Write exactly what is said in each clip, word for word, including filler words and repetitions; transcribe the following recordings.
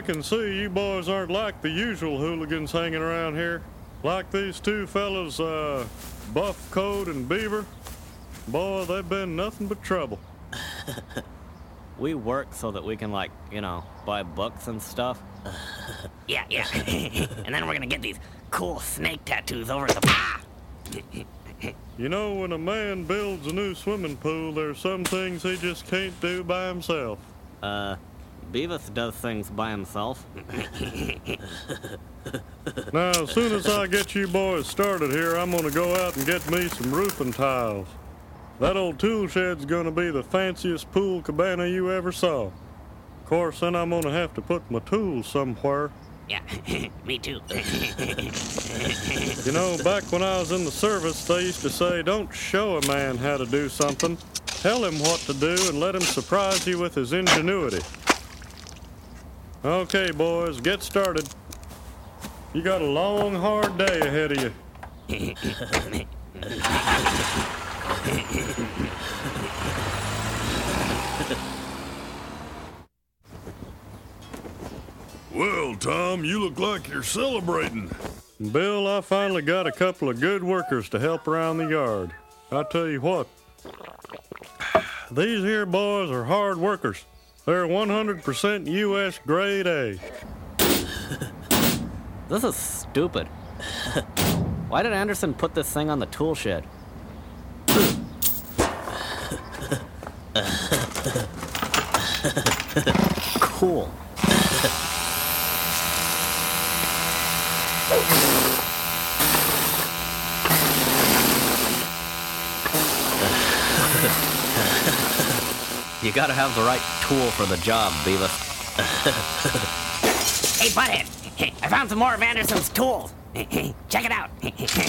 can see, you boys aren't like the usual hooligans hanging around here. Like these two fellas, uh, Buff Coat and Beaver. Boy, they've been nothing but trouble. We work so that we can, like, you know, buy books and stuff. Yeah, yeah. And then we're gonna get these cool snake tattoos over the... You know, when a man builds a new swimming pool, there's some things he just can't do by himself. Uh, Beavis does things by himself. Now, as soon as I get you boys started here, I'm gonna go out and get me some roofing tiles. That old tool shed's gonna be the fanciest pool cabana you ever saw. Of course, then I'm gonna have to put my tools somewhere. Yeah, me too. You know, back when I was in the service, they used to say, don't show a man how to do something. Tell him what to do and let him surprise you with his ingenuity. Okay, boys, get started. You got a long, hard day ahead of you. Well, Tom, you look like you're celebrating. Bill, I finally got a couple of good workers to help around the yard. I tell you what, these here boys are hard workers. They're one hundred percent U S grade A. This is stupid. Why did Anderson put this thing on the tool shed? Cool. You gotta have the right tool for the job, Beavis. Hey, Butthead, I found some more of Anderson's tools. Check it out.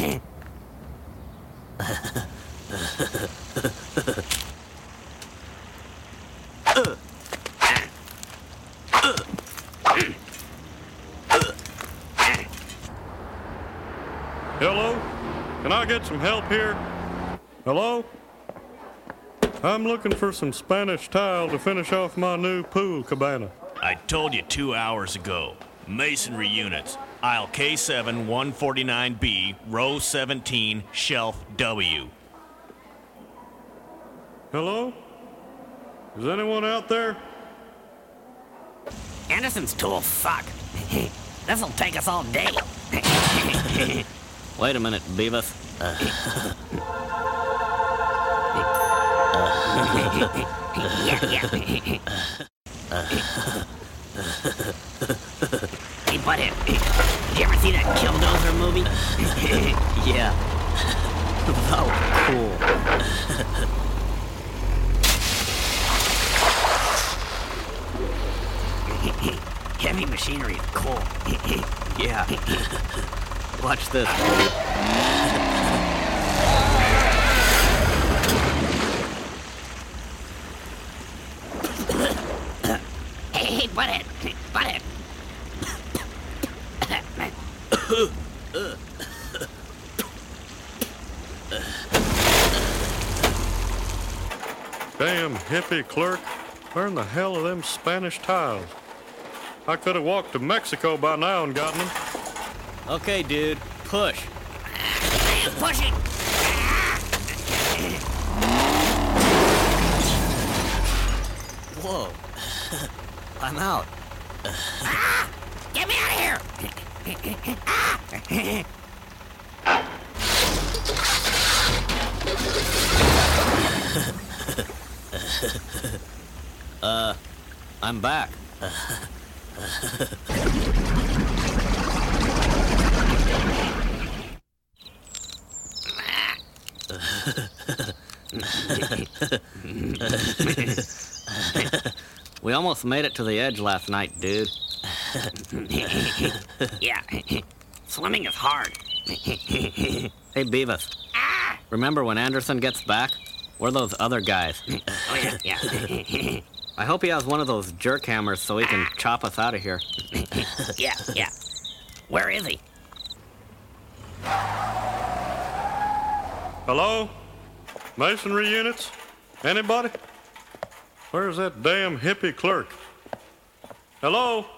Hello? Can I get some help here? Hello? I'm looking for some Spanish tile to finish off my new pool cabana. I told you two hours ago. Masonry units, aisle K seven, one forty-nine B, row seventeen, shelf W. Hello? Is anyone out there? Anderson's tools suck. This'll take us all day. Wait a minute, Beavis. Uh, yeah, yeah. Hey, Butthead, did you ever see that Killdozer movie? Yeah. That was cool. Heavy machinery is cool. Yeah. Watch this, baby. Hey, Butthead, Butthead. Damn hippie clerk. Where in the hell are them Spanish tiles? I could have walked to Mexico by now and gotten them. Okay, dude, push. I am pushing. Whoa. I'm out. Ah, get me out of here. uh, I'm back. We almost made it to the edge last night, dude. Yeah, swimming is hard. Hey, Beavis. Ah! Remember when Anderson gets back? We're those other guys. Oh, yeah, yeah. I hope he has one of those jerk hammers so he can chop us out of here. Yeah, yeah. Where is he? Hello? Masonry units? Anybody? Where's that damn hippie clerk? Hello?